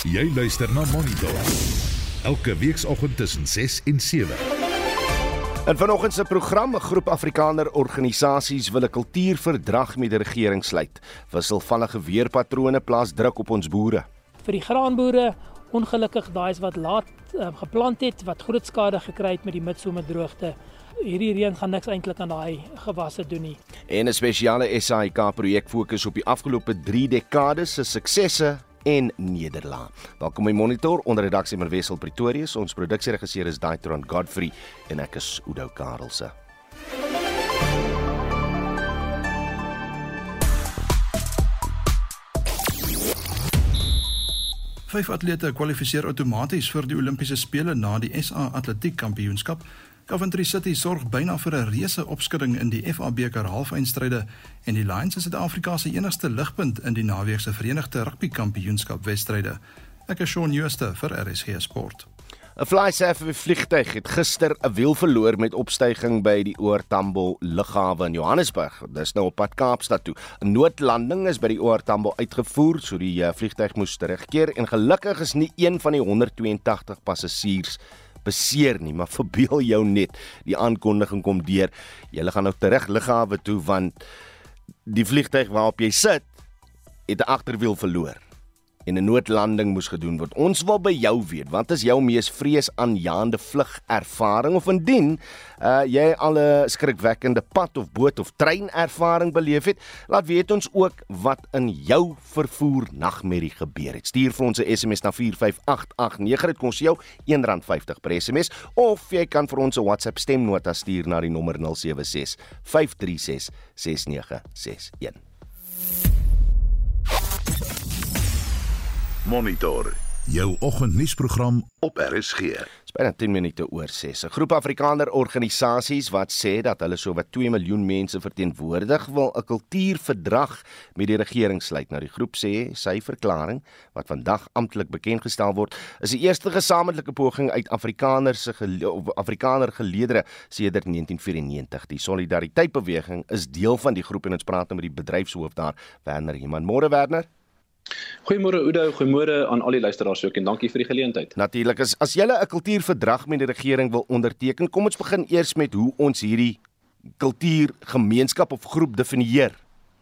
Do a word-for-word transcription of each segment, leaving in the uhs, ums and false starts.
Jy luister na Monitor. Elke weekoggend tussen ses en sewe. In vanoggend se program, 'n groep Afrikaner organisasies wil 'n kultuurverdrag met die regering sluit. Wisselvallige weerpatrone plaas druk op ons boere. Vir die graanboere, ongelukkig daai is wat laat uh, geplant het, wat groot skade gekry het met die midsomerdroogte. Hierdie reën gaan niks eintlik aan daai gewasse doen nie. En 'n spesiale S A I K-projek fokus op die afgelope drie dekades se suksesse en nederlae. Welkom by Monitor, onder redaksie van Wessel Pretorius. Ons produksieregisseur is Daitron Godfrey en ek is Udo Karelse. Vyf atlete kwalifiseer outomaties vir die Olimpiese Spele na die S A Atletiek Kampioenskap. Coventry City sorg byna vir 'n reuse opskudding in die F A beker halfeindstryde en die Lions is Suid-Afrika se enigste ligpunt in die naweek se Verenigde Rugby Kampioenskap wedstryde. Ek is Shaun Jooste vir R S G Sport. 'n Flysafair vliegtuig het gister 'n wiel verloor met opstyging by die O R Tambo lughawe in Johannesburg. Dis nou op pad Kaapstad toe. 'n Noodlanding is by die O R Tambo uitgevoer, so die uh, vliegtuig moes terugkeer en gelukkig is nie een van die honderd twee en tagtig passasiers beseer nie, maar verbeel jou net, die aankondiging kom deur, julle gaan nou terug lughawe toe, want die vliegtuig waarop jy sit, het 'n agterwiel verloor, en 'n noodlanding moes gedoen word. Ons wil by jou weet, wat is jou mees vreesaanjaende vlugervaring, of indien uh, jy al 'n skrikwekkende pad of boot of treinervaring beleef het, laat weet ons ook wat in jou vervoer nagmerrie gebeur het. Stuur vir ons 'n S M S na vier vyf agt agt nege, dit kos jou een rand vyftig per S M S, of jy kan vir ons 'n WhatsApp stemnota stuur na die nommer nul sewe ses vyf drie ses ses nege ses een. Monitor, jou oggendnuusprogram op R S G. Dis byna tien minute oor ses. 'n Groep Afrikaner organisasies wat sê dat hulle sowat twee miljoen mense verteenwoordig, wil 'n kultuurverdrag met die regering sluit. Nou die groep sê sy verklaring wat vandag amptelik bekend gestel word, is die eerste gesamentlike poging uit Afrikaner se gele- Afrikaner geleedere sedert negentien vyf-en-negentig. Die Solidariteitbeweging is deel van die groep en ons praat nou met die bedryfshoof daar, Werner Heeman. Môre Werner. Goeiemôre Udo, goeiemôre aan al die luisteraars ook en dankie vir die geleentheid. Natuurlik, as, as julle 'n kultuurverdrag met die regering wil onderteken, kom ons begin eers met hoe ons hierdie kultuurgemeenskap of groep definieer.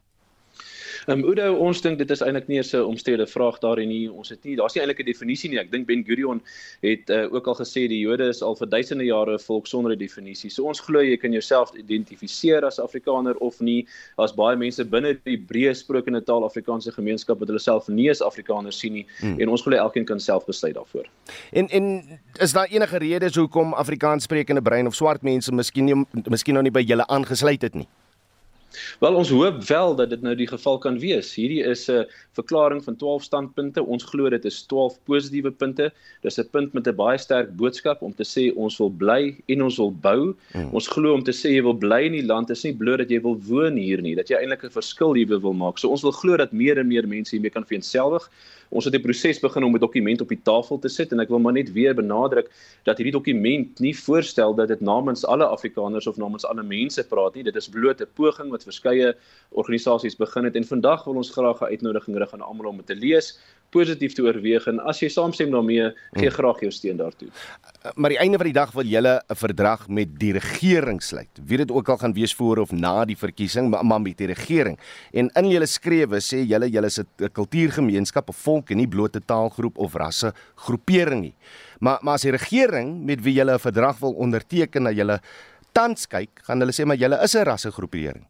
Um, Udo, ons dink dit is eintlik nie eens 'n omstrede vraag daarin nie. Ons het nie, daar's nie eintlik 'n definisie nie. Ek dink Ben Gurion het uh, ook al gesê die Jode is al vir duisende jare 'n volk sonder 'n definisie. So ons glo jy kan jouself identifiseer as Afrikaner of nie. Daar's baie mense binne die breë sprekende taal Afrikaanse gemeenskap wat hulle self nie as Afrikaners sien nie hmm. en ons glo elkeen kan self besluit daarvoor. En en is daar enige redes hoekom Afrikaans sprekende brein of swart mense miskien nie miskien nou nie by julle aangesluit het nie? Wel, ons hoop wel dat dit nou die geval kan wees. Hierdie is 'n verklaring van twaalf standpunte. Ons glo dit is twaalf positiewe punte. Dis 'n punt met 'n baie sterk boodskap om te sê ons wil bly en ons wil bou. Hmm. Ons glo om te sê jy wil bly in die land is nie bloot dat jy wil woon hier nie, dat jy eintlik 'n verskil hier wil maak. So ons wil glo dat meer en meer mense hiermee kan vereenselwig. Ons het die proses begin om 'n dokument op die tafel te sit en ek wil maar net weer benadruk dat hierdie dokument nie voorstel dat dit namens alle Afrikaners of namens alle mense praat nie. Dit is bloot 'n poging wat verskeie organisasies begin het en vandag wil ons graag 'n uitnodiging rig aan almal om dit te lees, positief te oorweeg en as jy saamstem daarmee, gee graag jou steun daartoe. Maar die einde van die dag wil julle 'n verdrag met die regering sluit. Wie dit ook al gaan wees voor of na die verkiesing, maar met die regering. En in julle skrewe sê julle julle is 'n kultuurgemeenskap, 'n volk en nie bloot 'n taalgroep of rasse groepering nie. Maar maar as die regering met wie julle 'n verdrag wil onderteken na julle tans kyk, gaan hulle sê maar julle is 'n rassegroepering.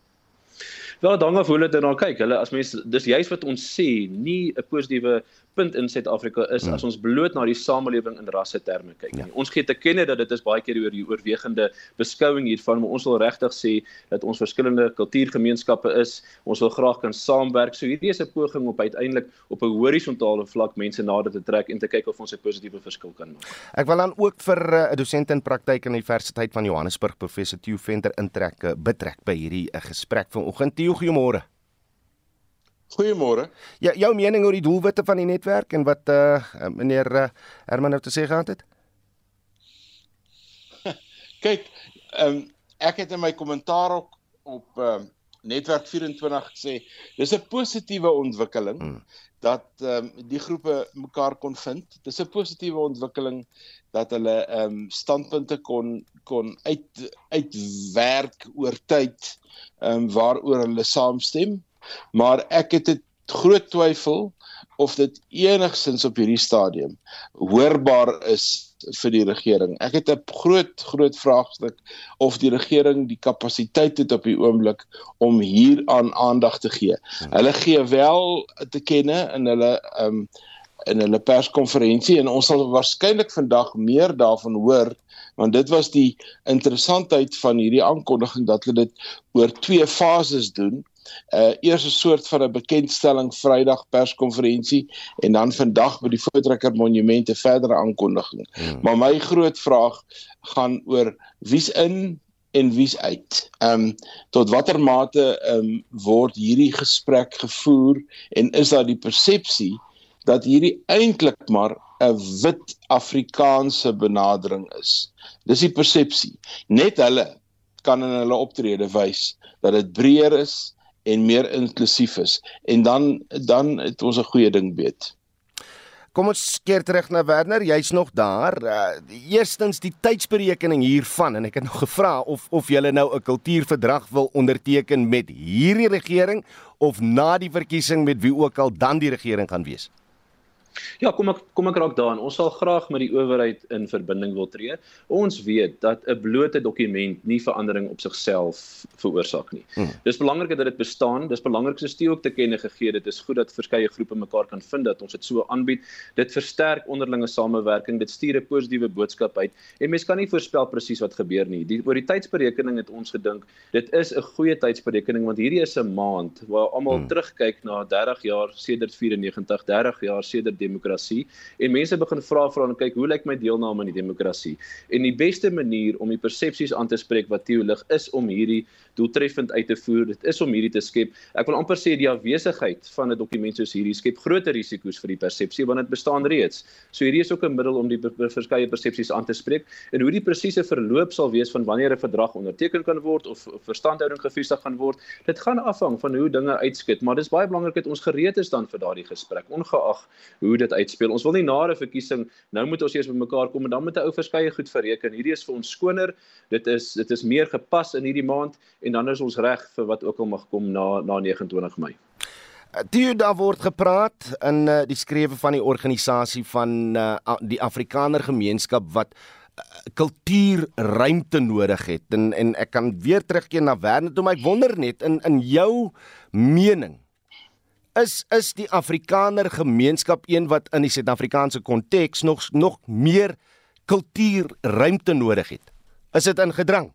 Wel, dan af hoe hulle daarna kyk. Hulle as mense dis juist wat ons sê, nie 'n positiewe punt in Suid-Afrika is hmm. as ons bloot na die samelewing in rasse terme kyk. Ja. Ons gee te kenne dat dit is baie keer oor die oorwegende beskouing hiervan, maar ons wil regtig sê dat ons verskillende kultuurgemeenskappe is. Ons wil graag kan saamwerk. So hierdie is 'n poging op uiteindelik op 'n horisontale vlak mense nader te trek en te kyk of ons 'n positiewe verskil kan maak. Ek wil dan ook vir 'n uh, dosent in praktyk aan die Universiteit van Johannesburg, professor Theo Venter intrek uh, betrek by hierdie uh, gesprek vanoggend. Theo, goeiemôre. Goeiemôre. Ja, jou mening oor die doelwitte van die netwerk en wat uh, meneer uh, Herman nou te sê gehad het? Kyk, um, ek het in my kommentaar op, op um, Netwerk vyf en twintig gesê, dis 'n positiewe ontwikkeling, hmm. dat um, die groepe mekaar kon vind. Dis 'n positiewe ontwikkeling dat hulle um, standpunte kon, kon uit, uitwerk oor tyd, um, waaroor hulle saamstem, maar ek het dit groot twyfel of dit enigstens op hierdie stadium hoorbaar is vir die regering. Ek het 'n groot, groot vraagstuk of die regering die kapasiteit het op die oomblik om hier aan aandag te gee. Hmm. Hulle gee wel te kenne in hulle um, in hulle perskonferensie en ons sal waarskynlik vandag meer daarvan hoor, want dit was die interessantheid van hierdie aankondiging dat hulle dit oor twee fases doen. Uh, eers 'n soort van 'n bekendstelling Vrydag perskonferensie en dan vandag by die Voortrekker Monument 'n verdere aankondiging. Hmm. Maar my groot vraag gaan oor wie's in en wie's uit. Um, tot watter mate um, word hierdie gesprek gevoer en is daar die persepsie dat hierdie eintlik maar 'n wit Afrikaanse benadering is. Dis die persepsie. Net hulle kan in hulle optrede wys dat dit breër is en meer inklusief is. En dan, dan het ons 'n goeie ding weet. Kom ons keer terug na Werner, jy's nog daar. Uh, eerstens die tydsberekening hiervan, en ek het nog gevra of, of julle nou 'n kultuurverdrag wil onderteken met hierdie regering, of na die verkiesing met wie ook al dan die regering gaan wees. Ja, kom ek kom ek raak daaraan. Ons sal graag met die owerheid in verbinding wil tree. Ons weet dat 'n blote dokument nie verandering op sigself veroorsaak nie. Hmm. Dis belangrik dat dit bestaan. Dis belangrik soos die ook te kenne gegee. Dit is goed dat verskeie groepe mekaar kan vind dat ons dit so aanbied. Dit versterk onderlinge samewerking. Dit stuur 'n positiewe boodskap uit. En mens kan nie voorspel presies wat gebeur nie. Die oor die tydsberekening het ons gedink, dit is 'n goeie tydsberekening want hierdie is 'n maand waar almal hmm. terugkyk na dertig jaar sedert vyfennegentig, dertig jaar sedert demokrasie en mense begin vra vra en kyk hoe lyk my deelname aan die demokrasie. En die beste manier om die persepsies aan te spreek wat Theo lig is om hierdie doeltreffend uit te voer. Dit is om hierdie te skep. Ek wil amper sê die afwesigheid van 'n dokument soos hierdie skep groter risiko's vir die persepsie want dit bestaan reeds. So hierdie is ook 'n middel om die verskeie persepsies aan te spreek en hoe die presiese verloop sal wees van wanneer 'n verdrag onderteken kan word of verstandhouding gevestig gaan word. Dit gaan afhang van hoe dinge uitskit, maar dis baie belangrik dat ons gereed is dan vir daardie gesprek, ongeag hoe dit uitspeel. Ons wil nie na 'n verkiesing, nou moet ons eers by mekaar kom en dan moet 'n ou verskeie goed verreken. Hierdie is vir ons skoner, dit is dit is meer gepas in hierdie maand en dan is ons reg vir wat ook al mag kom na na vyf ege Mei. Toe daar word gepraat in uh, die skrewe van die organisasie van uh, die Afrikaner gemeenskap wat uh, kultuurruimte nodig het en en ek kan weer terugkeer na Werner toe, maar ek wonder net in in jou mening Is is die Afrikaner gemeenskap een wat in die Suid-Afrikaanse konteks nog nog meer kultuurruimte nodig het? Is dit in gedrang?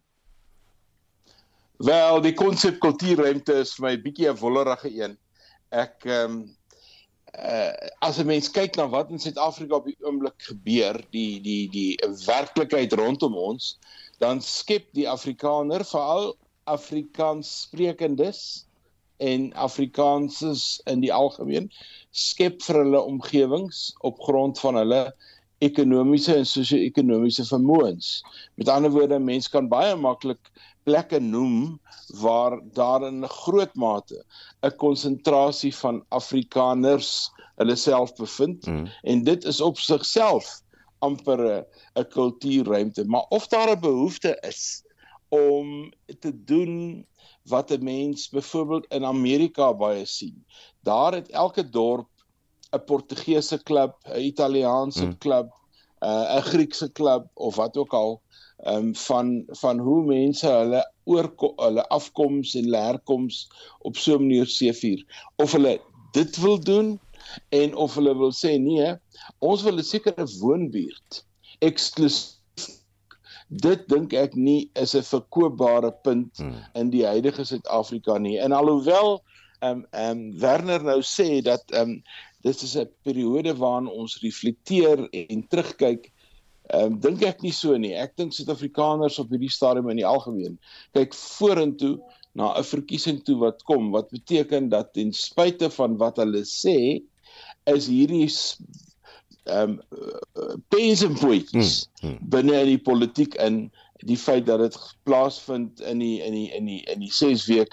Wel, die konsep kultuurruimte is vir my 'n bietjie 'n wollerige een. Ek um, uh, as 'n mens kyk na wat in Suid-Afrika op die oomblik gebeur, die die die werklikheid rondom ons, dan skep die Afrikaner, veral Afrikaans sprekendes en Afrikaanses in die algemeen, skep vir hulle omgewings op grond van hulle ekonomiese en sosio-ekonomiese vermoëns. Met ander woorde, mens kan baie maklik plekke noem waar daar in groot mate 'n konsentrasie van Afrikaners hulle self bevind, mm. en dit is op sigself amper 'n 'n kultuurruimte. Maar of daar 'n behoefte is om te doen wat 'n mens byvoorbeeld in Amerika baie sien. Daar het elke dorp 'n Portugese klub, 'n Italiaanse mm. klub, 'n uh, Griekse klub of wat ook al, um, van van hoe mense hulle oor hulle afkoms en hulle herkoms op so 'n manier seevier. Of hulle dit wil doen en of hulle wil sê nee, ons wil 'n sekere woonbuurt eksklusief. Dit dink ek nie is 'n verkoopbare punt hmm. in die huidige Suid-Afrika nie. En alhoewel um, um, Werner nou sê dat um, dit is 'n periode waarin ons reflekteer en terugkyk, um, dink ek nie so nie. Ek dink Suid-Afrikaners op hierdie stadium in die algemeen kyk vorentoe na 'n verkiesing toe wat kom, wat beteken dat ten spyte van wat hulle sê, is hierdie Um, uh, pens en pootjies hmm, hmm. binne in die politiek in die feit dat dit plaasvind in die in die in die in die ses weke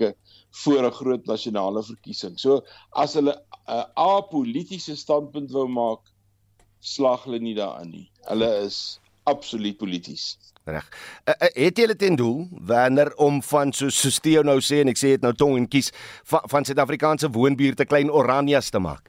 voor 'n groot nasionale verkiesing. So as hulle 'n uh, apolitiese standpunt wou maak, slag hulle nie daarin nie. Hulle is absoluut polities. Reg. Uh, uh, het julle ten doel, Werner, om van, soos so, Theo nou sê, en ek sê dit nou tong en kies, van, van Suid-Afrikaanse woonbuurte klein Oranjas te maak?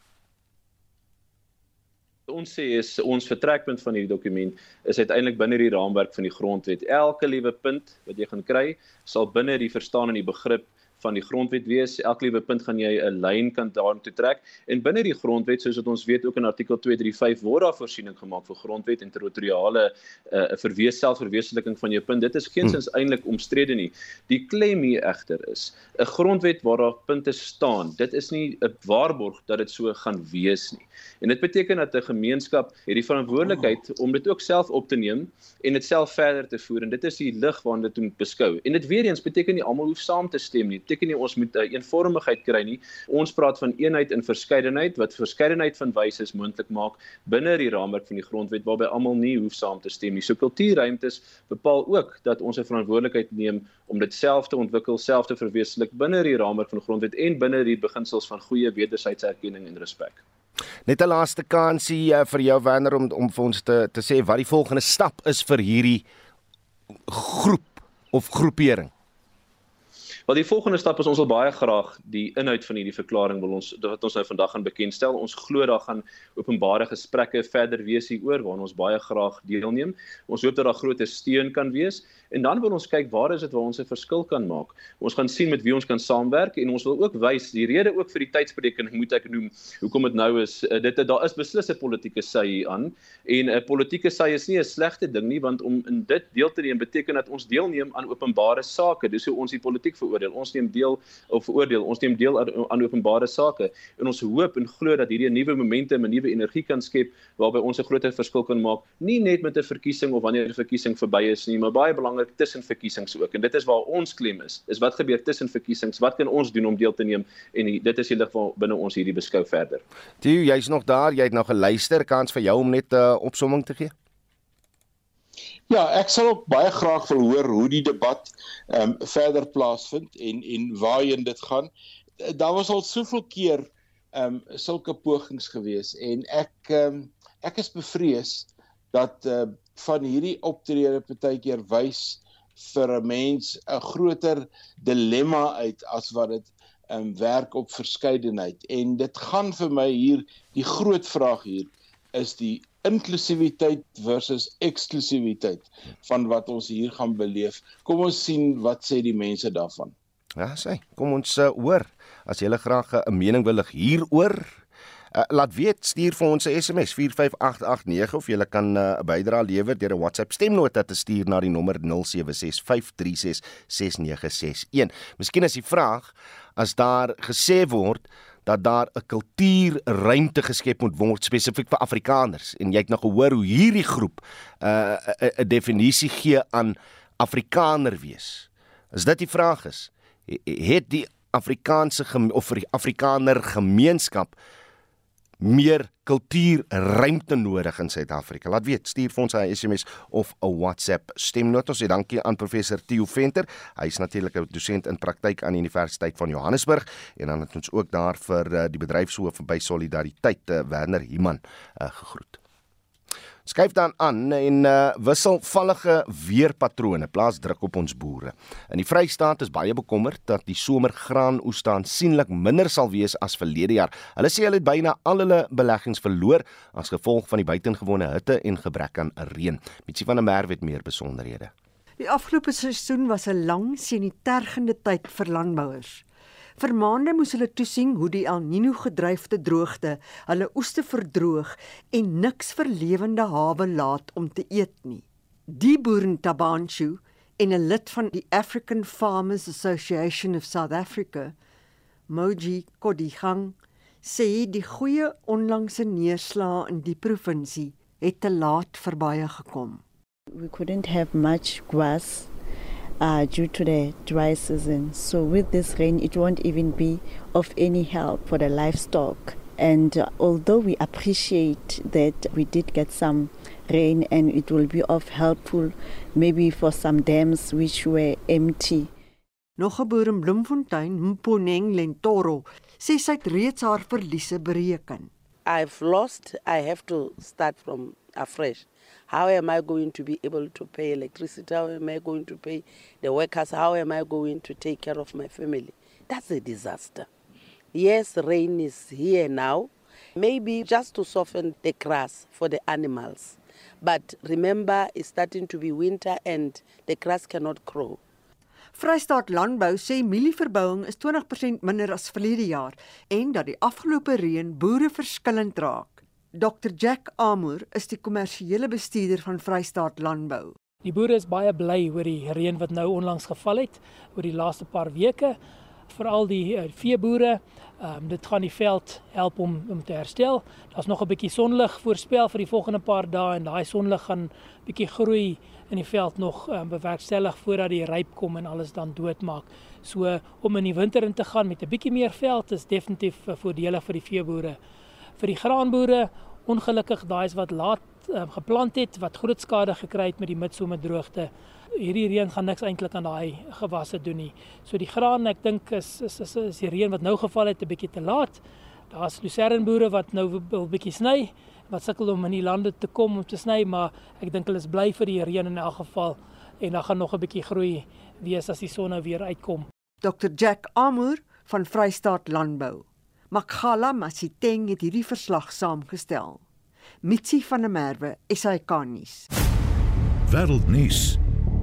Ons sê is, ons vertrekpunt van hierdie dokument is uiteindelik binne die raamwerk van die grondwet. Elke liewe punt wat jy gaan kry, sal binne die verstaan en die begrip van die grondwet wees. Elke liewe punt gaan jy 'n lyn kan daartoe trek. En binne die grondwet, soos wat ons weet ook in artikel twee drie vyf, word daar voorsiening gemaak vir grondwet en territoriale uh, verwees selfverwesenliking van jou punt. Dit is geensins hmm. eintlik omstrede nie. Die klem hier egter is 'n grondwet waar daar punte staan. Dit is nie 'n waarborg dat dit so gaan wees nie. En dit beteken dat 'n gemeenskap het die verantwoordelikheid om dit ook self op te neem en dit self verder te voer. En dit is die lig waarna dit moet beskou. En dit weer eens beteken nie almal hoef saam te stem nie. Dit beteken nie ons moet 'n eenvormigheid kry nie. Ons praat van eenheid en verskeidenheid wat verskeidenheid van wyses moontlik maak binne die raamwerk van die grondwet waarby almal nie hoef saam te stem nie. So kultuurruimtes bepaal ook dat ons 'n verantwoordelikheid neem om dit self te ontwikkel, self te verwesenlik binne die raamwerk van die grondwet en binne die beginsels van goeie wederwysige erkenning en respek. Net 'n laaste kansie uh, vir jou, Werner, om om vir ons te te sê wat die volgende stap is vir hierdie groep of groepering. Wel, die volgende stap is ons wil baie graag die inhoud van hierdie verklaring wil ons wat ons nou vandag gaan bekendstel. Ons glo daar gaan openbare gesprekke verder wees hieroor waaraan ons baie graag deelneem. Ons hoop dat daar groter steun kan wees en dan wil ons kyk waar is dit waar ons 'n verskil kan maak. Ons gaan sien met wie ons kan saamwerk en ons wil ook wys die rede ook vir die tydsberekening moet ek noem hoekom dit nou is. Dit daar is beslis 'n politieke sy hier aan en 'n politieke sy is nie 'n slegte ding nie want om in dit deel te neem beteken dat ons deelneem aan openbare sake. Dis hoe ons die politiek veroordeel. Ons neem deel of veroordeel, ons neem deel aan openbare sake en ons hoop en glo dat hierdie 'n nuwe momentum, 'n nuwe energie kan skep waarby ons 'n groter verskil kan maak, nie net met 'n verkiesing of wanneer 'n verkiesing verby is nie, maar baie belangrik tussen verkiesings ook. En dit is waar ons klem is. Is wat gebeur tussen verkiesings? Wat kan ons doen om deel te neem? En dit is die lig waar binne ons hierdie beskou verder. Theo, jy's nog daar, jy het nou geluister, kans vir jou om net 'n uh, opsomming te gee. Ja, ek sal ook baie graag wil hoor hoe die debat um, verder plaasvind en en waarheen dit gaan. Daar was al soveel keer um, sulke pogings gewees en ek um, ek is bevrees dat uh, van hierdie optrede partykeer wys vir 'n mens 'n groter dilemma uit as wat dit um, werk op verskeidenheid. En dit gaan vir my hier die groot vraag hier is die inklusiwiteit versus eksklusiwiteit van wat ons hier gaan beleef. Kom ons sien wat sê die mense daarvan. Ja, sê, kom ons uh, hoor. As jy graag 'n uh, mening wil lig hieroor, uh, laat weet, stuur vir ons 'n S M S vier vyf agt agt nege of jy kan 'n uh, bydrae lewer deur 'n WhatsApp stemnota te stuur na die nommer nul sewe ses vyf drie ses ses nege ses een. Miskien is die vraag, as daar gesê word dat daar 'n kultuurruimte geskep moet word spesifiek vir Afrikaners en jy het nou gehoor hoe hierdie groep 'n uh, 'n definisie gee aan Afrikaner wees. As dit die vraag is, het die Afrikaanse of die Afrikaner gemeenskap meer kultuurruimte nodig in Suid-Afrika? Laat weet, stuur vir ons 'n S M S of 'n WhatsApp stemnota. Ons sê dankie aan professor Theo Venter. Hy is natuurlik 'n dosent in praktyk aan die Universiteit van Johannesburg en dan het ons ook daar vir uh, die bedryfshoof by Solidariteit, uh, Werner Human, uh, gegroet. Skuif dan aan en uh, wisselvallige weerpatrone plaas druk op ons boere. In die Vrystaat is baie bekommerd dat die somergraanoeste aansienlik minder sal wees as verlede jaar. Hulle sê hulle het byna al hulle beleggings verloor as gevolg van die buitengewone hitte en gebrek aan reën. Mitsie van der Merwe het meer besonderhede. Die afgelope seisoen was 'n lang, senuitergende tyd vir landbouers. Vir maande moes hulle toesien hoe die El Niño gedryfde droogte hulle oeste verdroog en niks vir lewende hawe laat om te eet nie. Die boer in Tabanshu en 'n lid van die African Farmers Association of South Africa, Moji Kodigang, sê die goeie onlangse neerslae in die provinsie het te laat verby gekom. We couldn't have much grass Uh, due to the dry season. So with this rain, it won't even be of any help for the livestock. And uh, although we appreciate that we did get some rain and it will be of helpful maybe for some dams which were empty, Nog 'n boer in Bloemfontein, Mponeng Lentoro, sê sy het reeds haar verliese bereken. I've lost, I have to start from afresh. How am I going to be able to pay electricity? How am I going to pay the workers? How am I going to take care of my family? That's a disaster. Yes, rain is here now, maybe just to soften the grass for the animals. But remember, it's starting to be winter and the grass cannot grow. Vrystaat Landbou sê mielieverbouing is twintig persent minder as verlede jaar en dat die afgelope reën boere verskillend raak. dokter Jack Armour is die kommersiële bestuurder van Vrystaat Landbou. Die boere is baie bly oor die reën wat nou onlangs geval het, oor die laaste paar weke, veral die uh, veeboere. Um, dit gaan die veld help om, om te herstel. Daar's nog 'n bietjie sonlig voorspel vir die volgende paar dae en daai sonlig gaan bietjie groei in die veld nog um, bewerkstellig voordat die ryp kom en alles dan doodmaak. So om in die winter in te gaan met 'n bietjie meer veld is definitief uh, voordelig vir die veeboere. Vir die graanboere, ongelukkig daai is wat laat um, geplant het, wat groot skade gekry het met die midsomerdroogte. Hierdie reën gaan niks eintlik aan daai gewasse doen nie. So die graan, ek dink is is is, is die reën wat nou geval het 'n bietjie te laat. Daar's lucernboere wat nou 'n bietjie sny, wat sukkel om in die lande te kom om te sny, maar ek dink hulle is bly vir die reën in elk geval en dan gaan nog 'n bietjie groei wees as die son nou weer uitkom. dokter Jack Armour van Vrystaat Landbou. Makgala Masiteng het hierdie verslag saamgestel. Mitsi van der Merwe, S A K nuus. Wêreldnuus.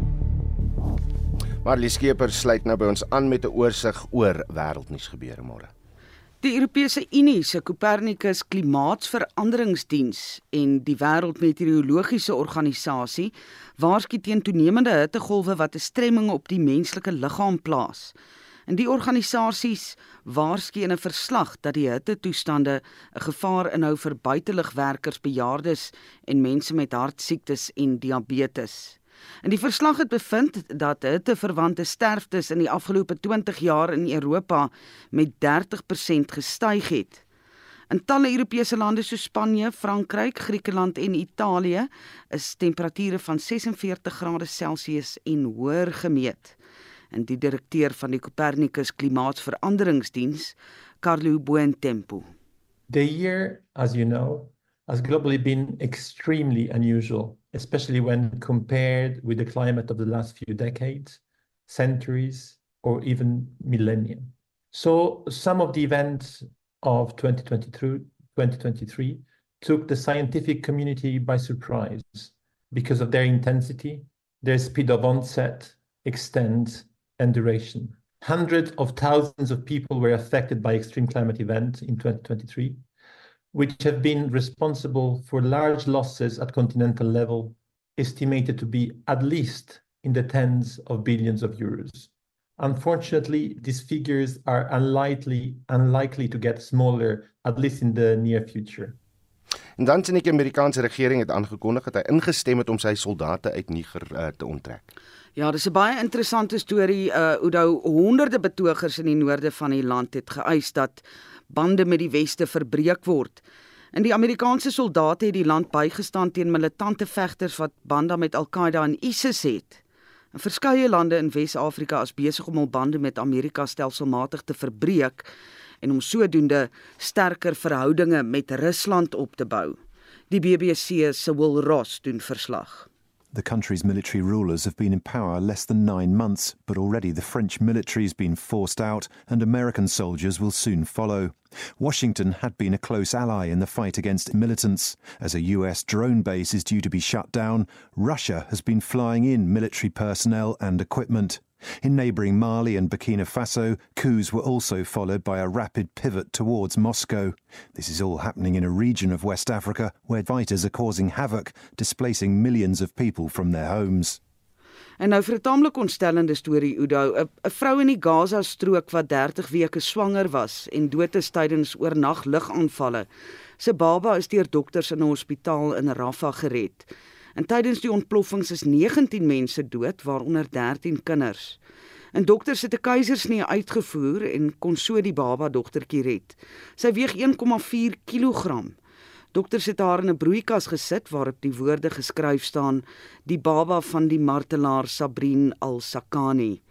Marlies Skeper sluit nou by ons aan met 'n oorsig oor wêreldnuus gebeure môre. Die Europese Unie se Copernicus Klimaatsveranderingsdiens en die Wêreldmeteorologiese Organisasie waarsku teen toenemende hittegolwe wat 'n stremming op die menslike liggaam plaas. En die organisasies waarsku in 'n verslag dat die hittetoestande 'n gevaar inhou vir buiteligwerkers, bejaardes en mense met hartsiektes en diabetes. En die verslag het bevind dat hitteverwante sterftes in die afgelope twintig jaar in Europa met dertig persent gestyg het. In talle Europese lande soos Spanje, Frankryk, Griekeland en Italië is temperature van ses en veertig grade Celsius en hoër gemeet. En die direkteur van die Copernicus Klimaatsveranderingsdiens, Carlo Buentempo. The year, as you know, has globally been extremely unusual, especially when compared with the climate of the last few decades, centuries, or even millennium. So some of the events of twenty twenty-three took the scientific community by surprise because of their intensity, their speed of onset, extent, and duration. Hundreds of thousands of people were affected by extreme climate events in twenty twenty-three, which have been responsible for large losses at continental level, estimated to be at least in the tens of billions of euros. Unfortunately, these figures are unlikely, unlikely to get smaller, at least in the near future. En dan sien ek die Amerikaanse regering het aangekondig dat hy ingestem het om sy soldate uit Niger uh, te onttrek. Ja, dis 'n baie interessante storie, uh, hoe nou honderde betogers in die noorde van die land het geëis dat bande met die weste verbreek word. En die Amerikaanse soldate het die land bygestaan teen militante vegters wat bande met Al-Qaeda en ISIS het. En verskeie lande in Wes-Afrika is besig om hul bande met Amerika stelselmatig te verbreek en om sodoende sterker verhoudinge met Rusland op te bou. Die B B C se Will Ross doen verslag. The country's military rulers have been in power less than nine months, but already the French military has been forced out and American soldiers will soon follow. Washington had been a close ally in the fight against militants. As a U S drone base is due to be shut down, Russia has been flying in military personnel and equipment. In neighbouring Mali and Burkina Faso, coups were also followed by a rapid pivot towards Moscow. This is all happening in a region of West Africa where fighters are causing havoc, displacing millions of people from their homes. En nou vir 'n taamlik ontstellende storie, Udo, 'n vrou in die Gaza-strook wat dertig weke swanger was en dood is tydens oornag lugaanvalle. Sy baba is deur dokters in 'n hospitaal in Rafah gered. En tydens die ontploffings is negentien mense dood, waaronder dertien kinders. En dokters het 'n keisersnee uitgevoer en kon so die baba dogtertjie red. Sy weeg een komma vier kilogram. Dokters het haar in 'n broeikas gesit waarop die woorde geskryf staan: die baba van die martelaar Sabrine al-Sakani.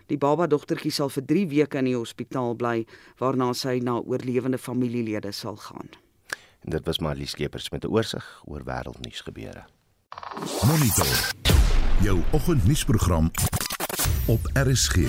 Die babadogtertjie sal vir drie weke in die hospitaal bly, waarna sy na oorlewende familielede sal gaan. En dit was Marlies Skeepers met 'n oorsig oor wêreldnuus gebeure. Monitor. Jou oggendnuusprogram op R S G.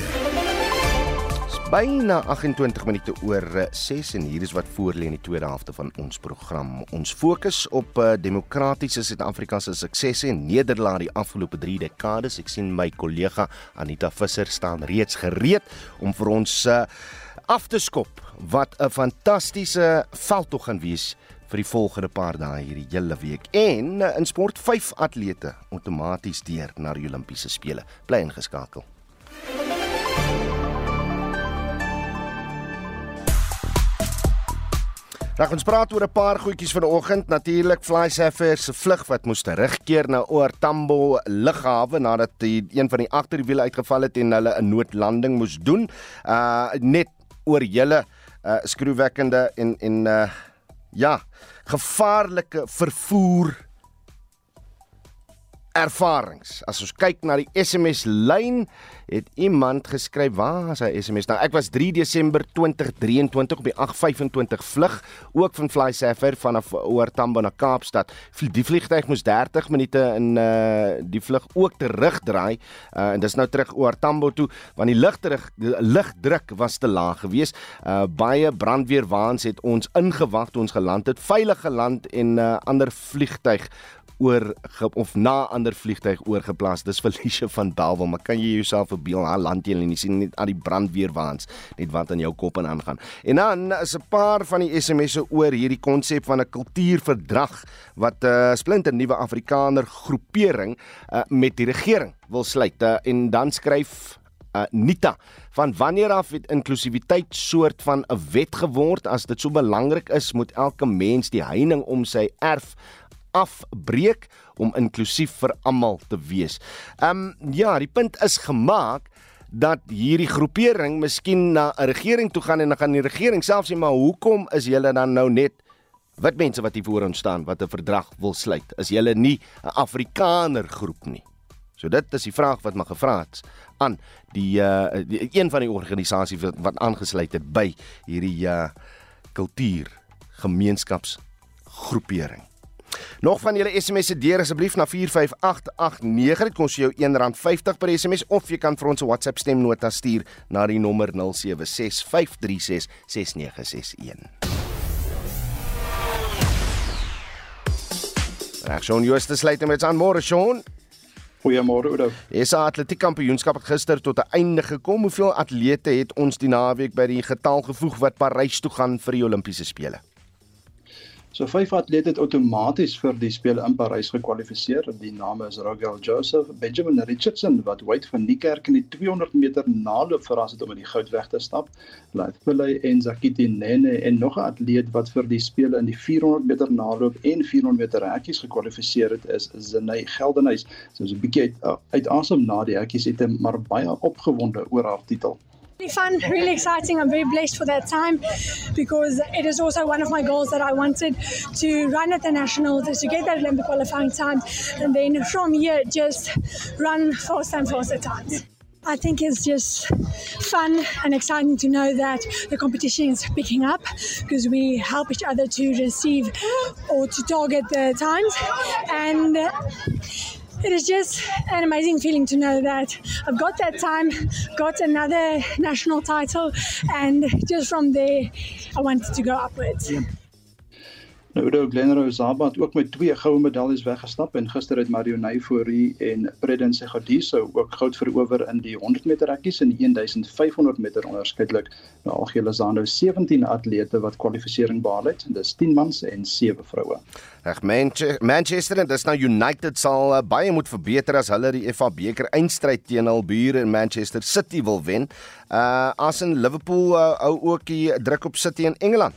Byna agt-en-twintig minute oor ses en hier is wat voorlê in die tweede helfte van ons program. Ons fokus op uh, demokratiese Suid-Afrika se suksesse en nederlae die afgelope drie dekades. Ek sien my kollega Anita Visser staan reeds gereed om vir ons uh, af te skop wat 'n fantastiese veldtog gaan wees vir die volgende paar dae hierdie hele week. En uh, in sport vyf atlete outomaties deur na die Olimpiese spele. Bly ingeskakel. Reg, ons praat oor 'n paar goedjies vanoggend. Natuurlik Fly Safair se vlug wat moes terugkeer na OR Tambo lughawe nadat die een van die agterwiele uitgeval het en hulle 'n noodlanding moes doen. Uh net oor julle uh skroewekkende en en uh ja, gevaarlike vervoer ervarings. As ons kyk na die S M S-lyn, het iemand geskryf, waar is hy S M S? Nou, ek was drie Desember tweeduisend drieëntwintig op die agt vyf-en-twintig vlug, ook van Fly Safair vanaf OR Tambo na Kaapstad. Die vliegtuig moes dertig minute in uh, die vlug ook terugdraai, uh, en dis nou terug OR Tambo toe, want die lugdruk, die lugdruk was te laag gewees. Uh, baie brandweerwaans het ons ingewag toe ons geland het, veilig geland en uh, ander vliegtuig oor of na ander vliegtuig oorgeplaas. Dis Felicia van Belwel, maar kan jy jouself verbeel, haar land jy en jy sien net al die brandweerwaans, net wat aan jou kop en aangaan. En dan is 'n paar van die S M S'e oor hierdie konsep van 'n kultuurverdrag wat 'n uh, splinter nuwe Afrikaner groepering uh, met die regering wil sluit. Uh, en dan skryf Uh, Nita, van wanneer af het inklusiwiteit soort van 'n wet geword? As dit so belangrik is, moet elke mens die heining om sy erf afbreek om inklusief vir almal te wees. Um, ja, die punt is gemaak dat hierdie groepering miskien na 'n regering toe gaan en dan gaan die regering self sê, maar hoekom is julle dan nou net wit mense wat hier voor ons staan wat 'n verdrag wil sluit? Is julle nie 'n Afrikaner groep nie? So dit is die vraag wat maar gevra het aan die, uh, die een van die organisasies wat, wat aangesluit het by hierdie uh, kultuur gemeenskapsgroepering. Nog van julle S M S'e deur asseblief na vier vyf agt agt nege, dit kos jou een rand vyftig per S M S, of jy kan vir ons 'n WhatsApp stemnota stuur na die nommer nul sewe ses vyf drie ses ses nege ses een. Reg, Sean Jooste sluit met aan môre, Sean. Goeiemôre, Oudo. S A Atletiek Kampioenskap het gister tot 'n einde gekom. Hoeveel atlete het ons die naweek by die getal gevoeg wat Parys toe gaan vir die Olimpiese spele? So vyf atlete het outomaties vir die spele in Parys gekwalifiseer. Die name is Rogel Joseph, Benjamin Richardson wat Wade van Niekerk in die tweehonderd meter naloop verras het om in die goud weg te stap. Laat Pillay en Zakiti Nene en nog 'n atleet wat vir die spele in die vierhonderd meter naloop en vierhonderd meter hekkies gekwalifiseer het is Zenay Geldenhuys. Sy is 'n bietjie uit, uit asem na die hekkies het, maar baie opgewonde oor haar titel. Really fun, really exciting. I'm very blessed for that time because it is also one of my goals that I wanted to run at the Nationals is to get that Olympic qualifying time and then from here just run faster and faster times. I think it's just fun and exciting to know that the competition is picking up because we help each other to receive or to target the times and uh, it is just an amazing feeling to know that I've got that time, got another national title, and just from there, I wanted to go upwards. Yeah. Nou, Udo Glenroe Zaba het ook met twee goue medaljes weggestap en gister het Mario Naifori en Prudence Godiso ook goud verower in die honderd meter hekkies en die duisend vyf honderd meter onderskeidelik. Nou algeheel is daar nou sewentien atlete wat kwalifisering behaal het. Dis tien mans en sewe vroue. Reg, Manchester en dis nou United sal uh, baie moet verbeter as hulle die F A beker eindstryd teen hul bure in Manchester City wil wen. Uh as in Liverpool uh, hou ook die druk op City in Engeland.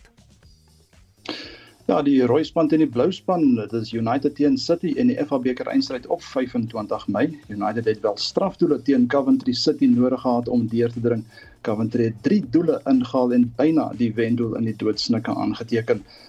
Ja, die rooi span teen die blou span, dit is United teen City in die F A beker eindstryd op vyfentwintig Mei. United het wel strafdoele teen Coventry City nodig gehad om deur te dring. Coventry het drie doele ingehaal en byna die wendoel in die doodsnikke aangeteken.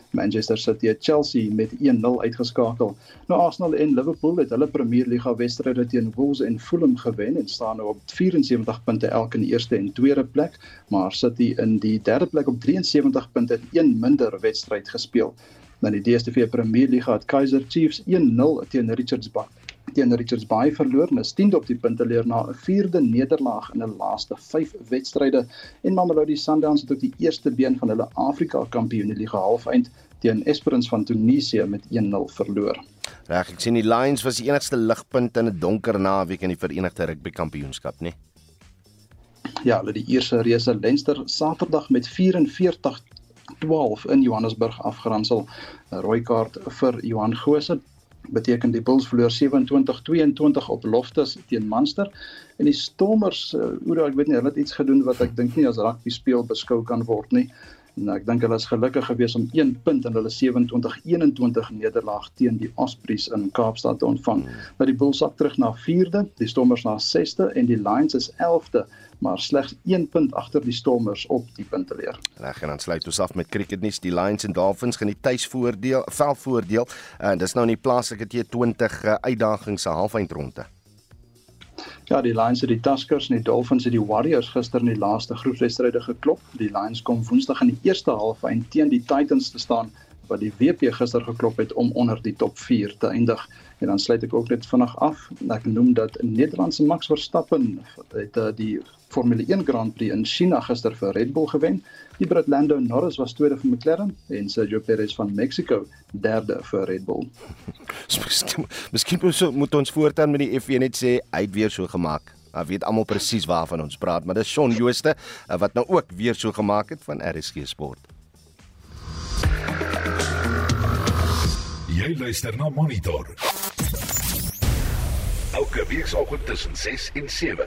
Manchester City het Chelsea met een nul uitgeskakel. Nou Arsenal en Liverpool het hulle Premier Liga wedstryde teen Wolves en Fulham gewen en staan nou op vyf en sewentig punte elk in die eerste en tweede plek, maar City in die derde plek op drie en sewentig punte en een minder wedstryd gespeel. Nou die D S T V Premier Liga het Kaizer Chiefs een nul teen Richards Bay teen Richards Bay verloor en is tiende op die punteleer na 'n vierde nederlaag in hulle laaste vyf wedstryde en Mamelodi Sundowns het ook die eerste been van hulle Afrika Kampioenliga halfeind teen Esperance van Tunesië met een nul verloor. Reg, ek sien die Lions was die enigste ligpunt in 'n donker naweek in die Verenigde Rugby Kampioenskap, nee. Ja, hulle die Ierse reëse Leinster Saterdag met vyf-en-veertig twaalf in Johannesburg afgeransel. 'n Rooi kaart vir Johan Gose beteken die Bulls verloor sewe-en-twintig twee-en-twintig op Loftus teen Munster en die Stormers, uh, ek weet nie, hulle het iets gedoen wat ek dink nie as rugby speel beskou kan word nie. Nou, ek dink hulle is gelukkig gewees om een punt in hulle sewe-en-twintig een-en-twintig nederlaag teen die Ospreys in Kaapstad te ontvang. Nou die Bulls sak terug na vierde, die Stormers na sesde en die Lions is elfde, maar slegs een punt agter die Stormers op die punteleer. Reg, en dan sluit ons af met cricketnuus. Die Lions en Dolphins gaan die tuisvoordeel, veldvoordeel, en dis nou in die plaaslike T twintig uitdagings se halfeindronde. Ja, die Lions het die Tuskers en die Dolphins het die Warriors gister in die laaste groepswedstryde geklop. Die Lions kom Woensdag in die eerste halfeind teen die Titans te staan, wat die W P gister geklop het om onder die top vier te eindig. En dan sluit ek ook net vinnig af. Ek noem dat Nederlandse Max Verstappen het uh, die Formule een Grand Prix in China gister vir Red Bull gewen. Die Brit Lando Norris was tweede vir McLaren en Sergio Perez van Mexico derde vir Red Bull. Miskien, miskien moet ons voortaan met die F een net sê, hy het weer so gemaak. Hy weet almal presies waarvan ons praat, maar dis Shaun Jooste wat nou ook weer so gemaak het van R S G Sport. Jy luister na Monitor. Elke weekoggend tussen ses en sewe.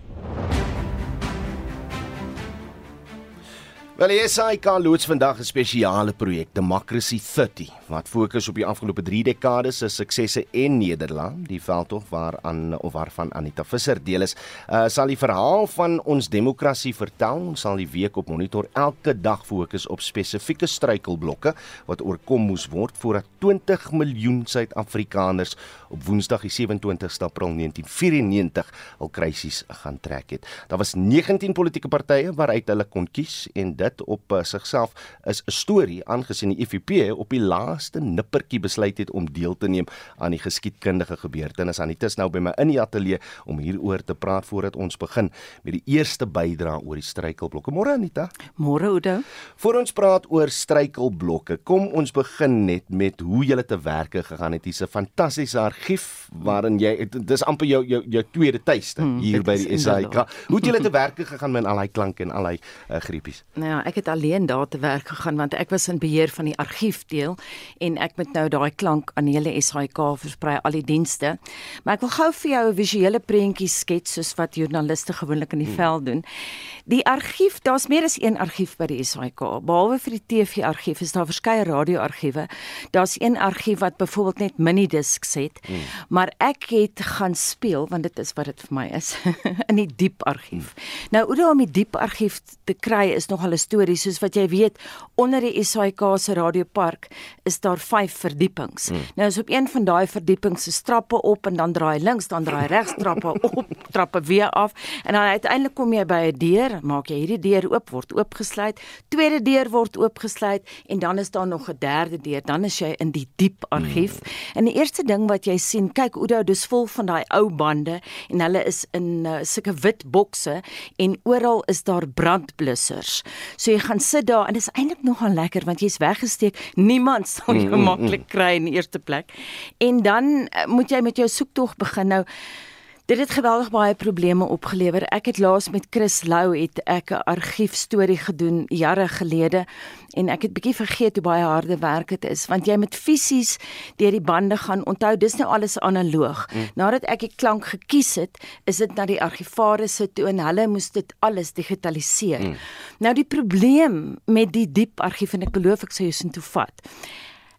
Wel, die S A I K loods vandag 'n spesiale projek, Democracy dertig, wat fokus op die afgelope drie dekades se suksesse en nederlae. Die veldtog waaraan of waarvan Anita Visser deel is, uh, sal die verhaal van ons demokrasie vertel. Ons sal die week op Monitor elke dag fokus op spesifieke struikelblokke wat oorkom moes word voordat twintig miljoen Suid-Afrikaners op Woensdag die sewe-en-twintigste April negentien vyf-en-negentig al krisis gaan trek het. Daar was negentien politieke partye waaruit hulle kon kies en dit op uh, sigself is 'n storie aangesien die F V P op die laaste nippertjie besluit het om deel te neem aan die geskiedkundige gebeurtenis. Anita is nou by my in die ateljee om hieroor te praat voordat ons begin met die eerste bydra oor die struikelblokke. Môre Anita. Môre Oudo. Voor ons praat oor struikelblokke, kom ons begin net met hoe jy te werke gegaan het. Dis 'n fantastiese argief waarin jy, dis amper jou jou, jou tweede tuiste hmm, hier by die S A I K. Hoe het jy te werke gegaan met al hy klanke en al hy uh, griepies? Nou ja, ek het alleen daar te werk gegaan want ek was in beheer van die argiefdeel en ek moet nou daai klank aan die hele S A I K versprei, al die dienste. Maar ek wil gou vir jou 'n visuele prentjie skets soos wat joernaliste gewoonlik in die hmm. veld doen. Die argief, daar's meer as een argief by die S A I K. Behalwe vir die T V-argief is daar verskeie radioargiewe. Daar's een argief wat byvoorbeeld net minidisks het, hmm. maar ek het gaan speel, want dit is wat dit vir my is, in die diep argief. Hmm. Nou, hoe om die diep argief te kry is nogal 'n storie, soos wat jy weet, onder die S A I K se radiopark is daar vyf verdiepings. Hmm. Nou, as op een van daai verdiepings se trappe op en dan draai links, dan draai regs, trappe op, trappe weer af en dan uiteindelik kom jy by 'n deur, maak jy hierdie deur oop, word oopgesluit, tweede deur word oopgesluit en dan is daar nog 'n derde deur, dan is jy in die diep argief. Hmm. En die eerste ding wat jy sien, kyk Oudo, dis vol van daai ou bande en hulle is in uh, sulke wit bokse en oral is daar brandblussers. So jy gaan sit daar en dit is eintlik nogal lekker want jy's weggesteek, niemand sal jou mm, maklik mm. kry in die eerste plek. En dan uh, moet jy met jou soektog begin. Nou, dit het geweldig baie probleme opgelewer. Ek het laas met Chris Lou het ek 'n argiefstorie gedoen jare gelede en ek het bietjie vergeet hoe baie harde werk dit is, want jy met fisies deur die bande gaan. Onthou, dis nou alles analoog. Mm. Nadat ek die klank gekies het, is dit na die argivarisse toe en hulle moes dit alles digitaliseer. Mm. Nou die probleem met die diep argief, en ek beloof ek sou jou sin toe vat,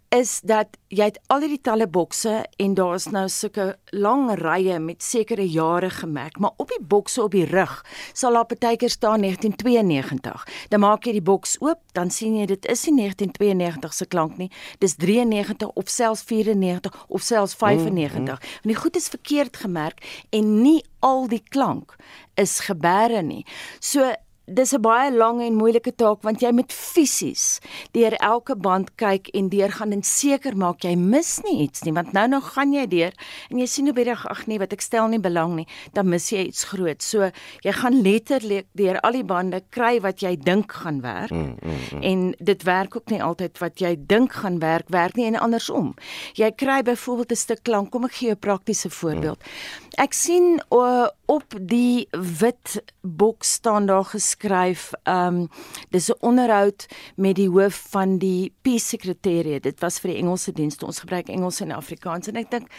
is dat jy het al hierdie talle bokse en daar is nou sulke lang rye met sekere jare gemerk, maar op die bokse op die rug sal daar partykeer staan negtien tweeënnegentig. Dan maak jy die boks oop, dan sien jy dit is nie negtien tweeënnegentig se klank nie, dis drieënnegentig of selfs vyfennegentig of selfs vyfennegentig. Mm, mm. En die goed is verkeerd gemerk en nie al die klank is gebeure nie. So dis 'n baie lang en moeilike taak want jy moet fisies deur elke band kyk en deurgaan en seker maak jy mis nie iets nie, want nou nou gaan jy deur en jy sien op die dag, ag nee, wat ek stel nie belang nie, dan mis jy iets groot. So jy gaan letterlik deur al die bande kry wat jy dink gaan werk mm, mm, mm. en dit werk ook nie altyd wat jy dink gaan werk, werk nie en andersom. Jy kry byvoorbeeld 'n stuk klank, kom ek gee jou 'n praktiese voorbeeld. Mm. Ek sien uh, op die wit boks staan daar geskryf, um, dis 'n onderhoud met die hoof van die Peace Secretariat, dit was vir die Engelse dienste, ons gebruik Engels en Afrikaans, en ek dink,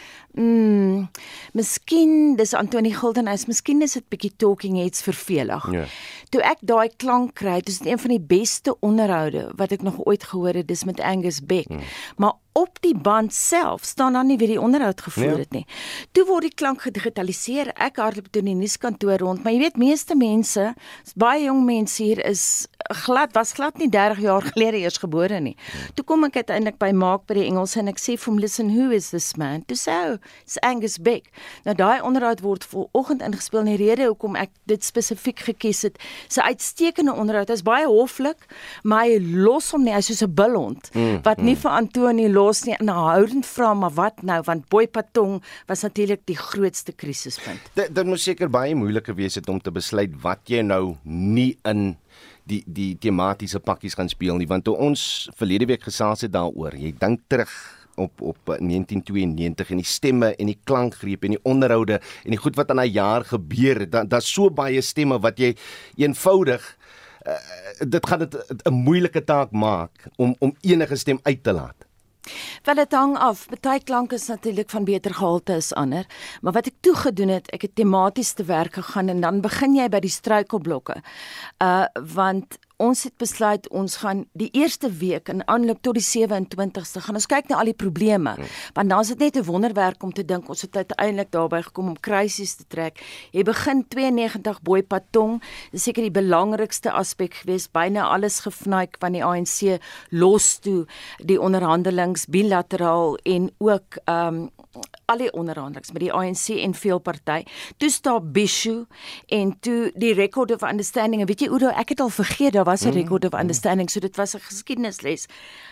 mm, miskien, dis Antonie Guldenhuis, miskien is dit bietjie talking heads vervelig. Ja. Toe ek daai klank kry, dis een van die beste onderhoude wat ek nog ooit gehoor het, dis met Angus Beck, hmm. maar op die band self staan dan nie wie die onderhoud gevoer het nie. Toe word die klank gedigitaliseer, ek hardloop toe in die nuuskantoor rond, maar jy weet, meeste mense, baie jong mense hier is glad, was glad nie dertig jaar gelede eers gebore nie. Toe kom ek uiteindelik by Mark by die Engels en ek sê vir hom, listen, who is this man? Toe sê hy, it's Angus Beck. Nou daai onderhoud word vanoggend ingespeel, en die rede hoekom ek dit spesifiek gekies het, sy uitstekende onderhoud, hy is baie hoflik, maar hy los hom nie, hy is soos 'n bulhond, mm, wat nie mm. vir Antonie los nie, en houdend vra, maar wat nou, want Boy Patong was natuurlik die grootste krisispunt. Dit, dit moet seker baie moeilik gewees het om te besluit wat jy nou nie in die die tematiese pakkies gaan speel nie, want toe ons verlede week gesels het daaroor, jy dink terug op op negtien tweeënnegentig en die stemme en die klankgreep en die onderhoude en die goed wat in 'n jaar gebeur het, dan daar's so baie stemme wat jy eenvoudig uh, dit gaan dit 'n moeilike taak maak om om enige stem uit te laat. Wel, dit hang af. Party klank is natuurlik van beter gehalte as ander, maar wat ek toe gedoen het, ek het tematies te werk gegaan en dan begin jy by die struikelblokke. Uh want ons het besluit, ons gaan die eerste week in aanloop tot die sewe-en-twintigste gaan ons kyk na al die probleme, hmm. want dan is dit net 'n wonderwerk om te dink, ons het uiteindelik daarby gekom om krisis te trek. Jy begin tweeënnegentig Boy Patong, dis seker die belangrikste aspek gewees, byna alles gefnuik van die A N C los toe, die onderhandelings bilateraal en ook um, al die onderhandelings met die A N C en veel party. Toe staan Bishu en toe die Record of Understanding, en weet jy Udo, ek het al vergeet, daar was 'n Record of Understanding, so dit was 'n geskiedenisles.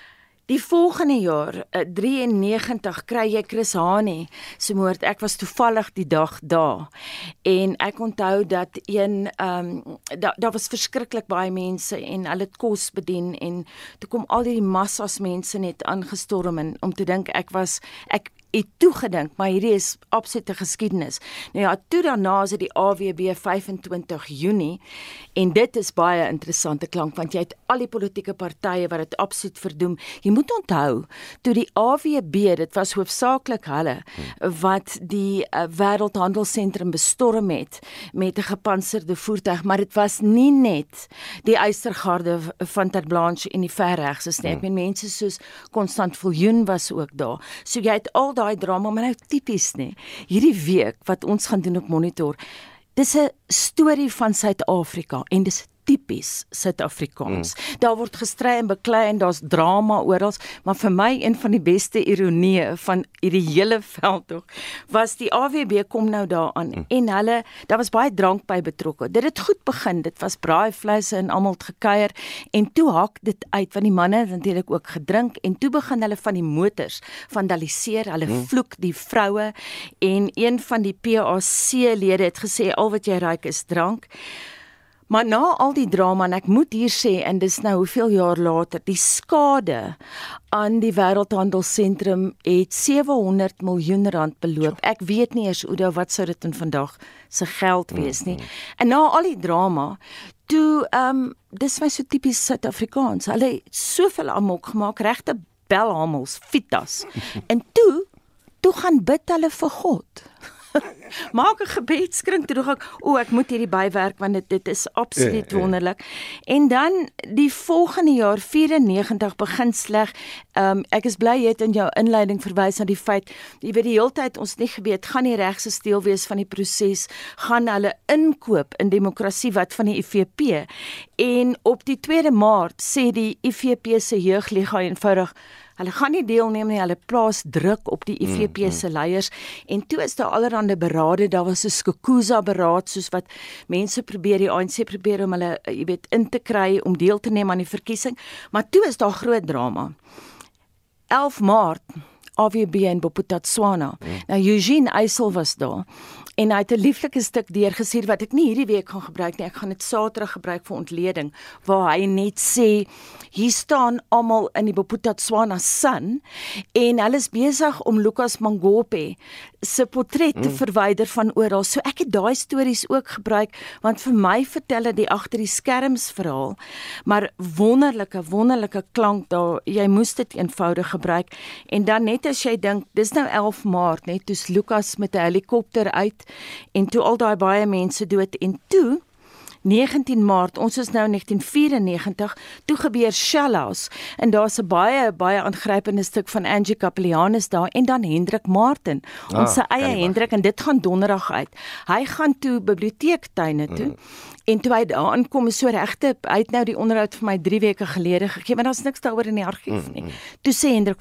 Die volgende jaar, drieënnegentig, kry jy Chris Hani se moord. Ek was toevallig die dag daar. En ek onthou dat een, um, daar da was verskriklik baie mense en hulle het kos bedien en toe kom al die massas mense net aangestorm en om te dink ek was, ek het toegedink, maar hierdie is absolute geskiedenis. Nou ja, toe daarna is dit die A W B vyfentwintig Junie en dit is baie interessante klank, want jy het al die politieke partye wat dit absoluut verdoem. Jy moet onthou, toe die A W B, dit was hoofsaaklik hulle, wat die uh, Wêreldhandelsentrum bestorm het, met 'n gepantserde voertuig, maar dit was nie net die Eystergarde van Ter Blanche en die verregses nie. Ek meen, mense soos Constant Viljoen was ook daar. So jy het al daai drama, maar nou tipies nie. Hierdie week wat ons gaan doen op Monitor, dis 'n storie van Suid-Afrika en dis tipies Suid-Afrikaans. Mm. Daar word gestry en beklei en daar's drama oral, maar vir my een van die beste ironieë van hierdie hele veldtog was die A W B kom nou daaraan mm. en hulle, daar was baie drank by betrokke. Dit het goed begin, dit was braaivleise en almal het gekuier en toe hak dit uit, want die manne het natuurlik ook gedrink en toe begin hulle van die motors vandaliseer, hulle mm. vloek die vroue en een van die P A C-lede het gesê, al wat jy ruik is drank. Maar na al die drama, en ek moet hier sê, en dis nou hoeveel jaar later, die skade aan die Wêreldhandelsentrum het sewe-honderd miljoen rand beloop. Ek weet nie eers, Oudo, wat sou dit in vandag se geld wees nie. En na al die drama, toe, um, dis my so tipies Suid-Afrikaans, hulle het soveel amok gemaak, regte belhamels, fitas, en toe, toe gaan bid hulle vir God. maak 'n gebedskring toe dog ek, o, ek moet hierdie bywerk want dit dit is absoluut Ja, ja. wonderlik. En dan die volgende jaar vyrennegentig begin sleg. Um, ek is bly jy het in jou inleiding verwys na die feit, jy weet die hele tyd ons nie geweet gaan die regse steel wees van die proses, gaan hulle inkoop in demokrasie wat van die I F P. En op die tweede Maart sê die I F P se jeugliga eenvoudig, hulle gaan nie deelneem nie, hulle plaas druk op die I F P se leiers, en toe is daar allerhande berade, daar was 'n Skukuza beraad, soos wat mense probeer, die A N C probeer om hulle, jy weet, in te kry, om deel te neem aan die verkiesing, maar toe is daar groot drama. elf Maart, A W B in Bophuthatswana. Mm. Nou Eugene Eysel was daar en hy het 'n lieflike stuk deurgestuur wat ek nie hierdie week gaan gebruik nie, ek gaan dit Saterdag gebruik vir ontleding, waar hy net sê, hier staan almal in die Bophuthatswana Sun en hulle is besig om Lucas Mangophe se portret te mm. verwyder van oral. So ek het daai stories ook gebruik, want vir my vertel dit die agter die skerms verhaal, maar wonderlike, wonderlike klank daar, jy moes dit eenvoudig gebruik, en dan net as jy dink, dis nou elf Maart, net toe's Lucas met 'n helikopter uit, en toe al daai baie mense dood, en toe, negentien Maart, ons is nou negtien vyrennegentig, toe gebeur Shalhouse, en daar's 'n baie, baie aangrypende stuk van Angie Kapelianus daar, en dan Hendrik Martin, Ah, ons eie kan nie Hendrik, en dit gaan donderdag uit. Hy gaan toe biblioteektuine toe, mm. en toe hy daar aankom, is so regte, hy het nou die onderhoud vir my drie weke gelede gegee, maar daar's niks daaroor in die argief nie. Mm. Toe sê Hendrik,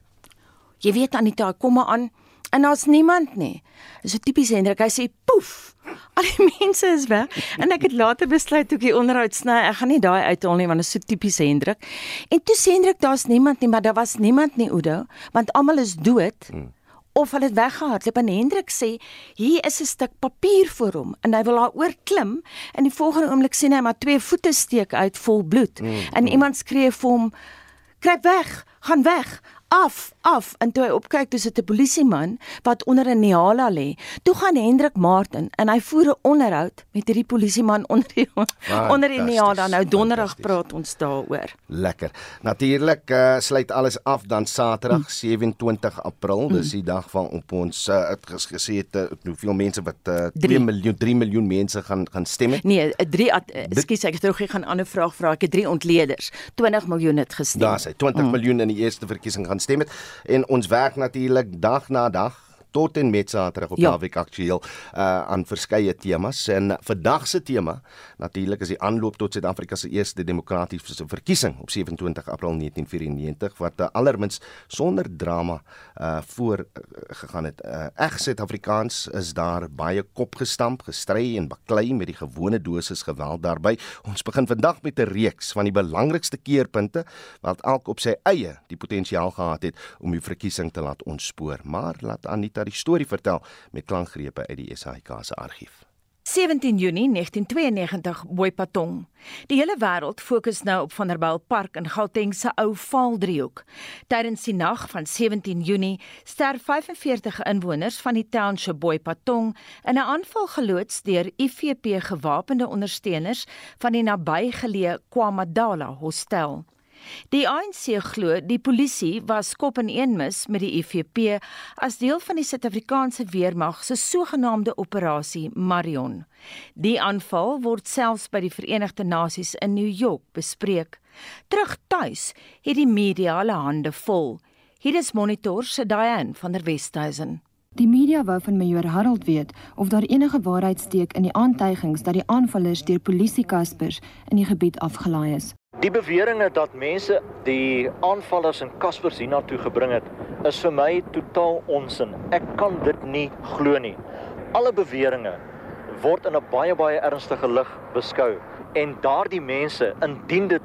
jy weet Anita, kom maar aan, en daar's niemand nie. Dis so tipies Hendrik, hy sê, poef, al die mense is weg, en ek het later besluit, toe ek die onderhoud sny, ek gaan nie daai uithaal nie, want dit is so tipies Hendrik, en toe sê Hendrik, daar's niemand nie, maar daar was niemand nie, Oudo, want almal is dood, hmm. of hulle het weggehardloop, en Hendrik sê, hier is 'n stuk papier voor hom, en hy wil daar oor klim, en die volgende oomblik sien hy maar twee voete steek uit vol bloed, hmm. en iemand skree vir hom, kruip weg, gaan weg, af, af, en toe hy opkyk, toe sit 'n polisieman, wat onder 'n Nihala lê, toe gaan Hendrik Martin, en hy voer 'n onderhoud met hierdie polisieman onder die, onder die Nihala, nou donderdag praat ons daaroor. Lekker. Natuurlik uh, sluit alles af dan Saterdag, mm. sewe-en-twintig April, mm. dis die dag van op ons, uh, het ges gesê het, uh, hoeveel mense wat, uh, twee miljoen, drie miljoen mense gaan, gaan stem het? Nee, drie, ekskuus, ek het terug, ek gaan 'n ander vraag vra, ek het drie ontleeders, twintig miljoen het gestem. Daar sê, twintig mm. miljoen in die eerste verkiesing gaan stem het, en ons werk natuurlik dag na dag, tot en met Saterdag op ja. Naweek Aktueel uh, aan verskeie temas, en vandag se tema natuurlik is die aanloop tot Suid-Afrika se eerste demokratiese verkiesing op sewe-en-twintig April negtien vyrennegentig, wat uh, allermins sonder drama uh, voor uh, gegaan het. Uh, Eg Suid-Afrikaans is daar baie kop gestamp, gestry en baklei met die gewone dosis geweld daarby. Ons begin vandag met 'n reeks van die belangrikste keerpunte wat elk op sy eie die potensiaal gehad het om die verkiesing te laat ontspoor. Maar laat Anita die storie vertel met klankgrepe uit die S A I K se argief. sewentien Junie negtien tweeënnegentig, Boipatong. Die hele wêreld fokus nou op Vanderbijlpark in Gauteng se ou Vaaldriehoek. Tydens die nag van sewentien Junie sterf vyf-en-veertig inwoners van die township Boipatong in 'n aanval geloods deur I F P gewapende ondersteuners van die nabygeleë KwaMadala Hostel. Die A N C glo die polisie was kop in een mis met die I F P as deel van die Suid-Afrikaanse weermag se sogenaamde operasie Marion. Die aanval word selfs by die Verenigde Nasies in New York bespreek. Terug tuis het die media hulle hande vol. Hier is Monitor se Diane van der Westhuizen. Die media wou van Major Harold weet of daar enige waarheid steek in die aantuigings dat die aanvallers deur polisie-kaspers in die gebied afgelaai is. Die beweringe dat mense die aanvallers in Kaspers hiernatoe gebring het, is vir my totaal onsin. Ek kan dit nie glo nie. Alle beweringe word in 'n baie baie ernstige lig beskou, en daardie mense, indien dit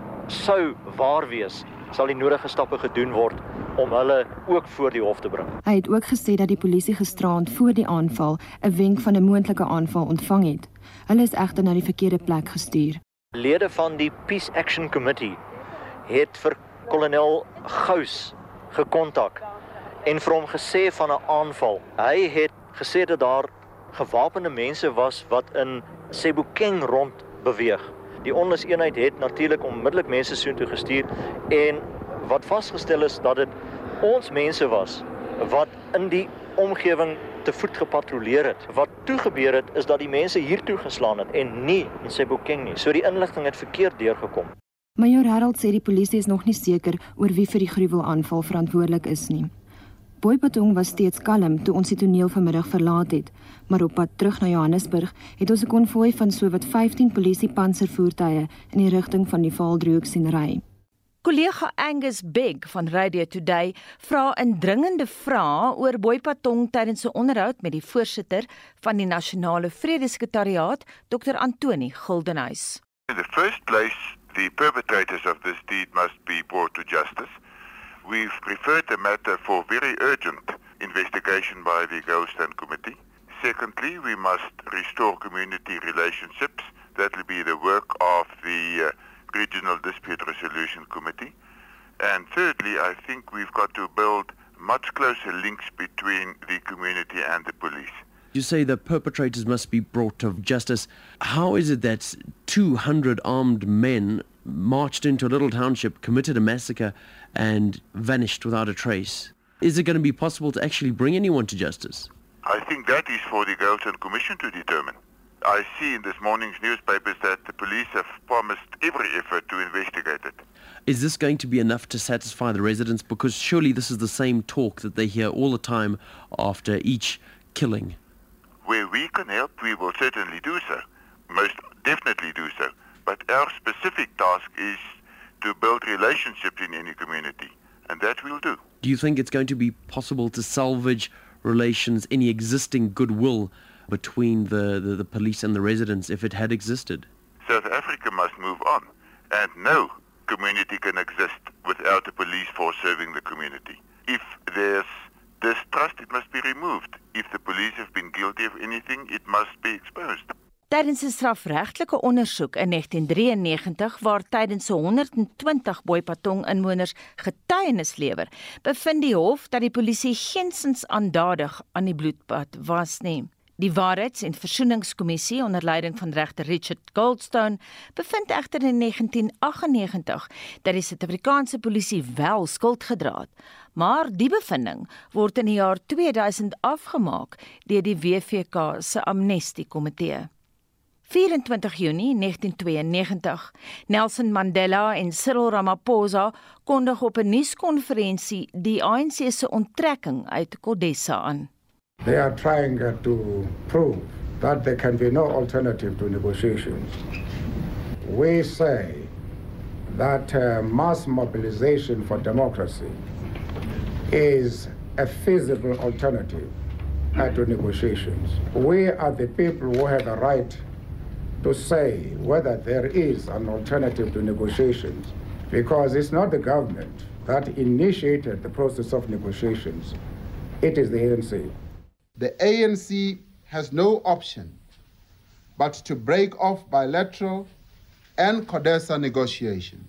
sou waar wees, sal die nodige stappe gedoen word om hulle ook voor die hof te bring. Hy het ook gesê dat die polisie gisteraand voor die aanval 'n wenk van 'n moontlike aanval ontvang het. Hulle is egter na die verkeerde plek gestuur. Lede van die Peace Action Committee het vir kolonel Gous gekontak en vir hom gesê van 'n aanval. Hy het gesê dat daar gewapende mense was wat in Sebokeng rond beweeg. Die onluseenheid het natuurlik onmiddellik mense soontoe gestuur, en wat vasgestel is dat dit ons mense was wat in die omgewing te voet gepatrolleer het. Wat toe gebeur het, is dat die mense hier toe geslaan het en nie in Sebokeng nie. So die inligting het verkeerd deurgekom. Major Harold sê die polisie is nog nie seker oor wie vir die gruwelaanval verantwoordelik is nie. Boipatong was steeds kalm toe ons die toneel vanmiddag verlaat het, maar op pad terug na Johannesburg het ons 'n konvooi van sowat vyftien polisie-panservoertuie in die rigting van die Vaaldriehoek sien ry. Kollega Angus Begg van Radio Today vra 'n dringende vraag oor Boipatong tydens 'n onderhoud met die voorsitter van die Nasionale Vredesekretariaat, Dokter Antoni Gildenhuys. In the first place, the perpetrators of this deed must be brought to justice. We've referred the matter for very urgent investigation by the Goldstone Committee. Secondly, we must restore community relationships. That will be the work of the uh, Regional Dispute Resolution Committee. And thirdly, I think we've got to build much closer links between the community and the police. You say the perpetrators must be brought to justice. How is it that two hundred armed men marched into a little township, committed a massacre, and vanished without a trace? Is it going to be possible to actually bring anyone to justice? I think that is for the Goldstone Commission to determine. I see in this morning's newspapers that the police have promised every effort to investigate it. Is this going to be enough to satisfy the residents? Because surely this is the same talk that they hear all the time after each killing. Where we can help, we will certainly do so. Most definitely do so. But our specific task is to build relationships in any community, and that we'll do. Do you think it's going to be possible to salvage relations, any existing goodwill between the, the, the police and the residents if it had existed? South Africa must move on, and no community can exist without the police force serving the community. If there's distrust, it must be removed. If the police have been guilty of anything, it must be exposed. Tydens 'n strafregtelike ondersoek in negtien drieënnegentig waar tydens se honderdtwintig Boipatong inwoners getuienis lewer, bevind die hof dat die polisie geensins aandadig aan die bloedbad was nie. Die Waarheids- en Versoeningskommissie onder leiding van regter Richard Goldstone bevind egter in negtien aggennegentig dat die Suid-Afrikaanse polisie wel skuld gedra het, maar die bevinding word in die jaar tweeduisend afgemaak deur die W V K se amnestiekomitee. vyerentwintig Junie negtien tweeënnegentig, Nelson Mandela en Cyril Ramaphosa kondig op 'n nuuskonferensie die A N C se onttrekking uit Kodesa aan. They are trying uh, to prove that there can be no alternative to negotiations. We say that uh, mass mobilization for democracy is a feasible alternative uh, to negotiations. We are the people who have the right to say whether there is an alternative to negotiations, because it's not the government that initiated the process of negotiations, it is the A N C. The A N C has no option but to break off bilateral and CODESA negotiations.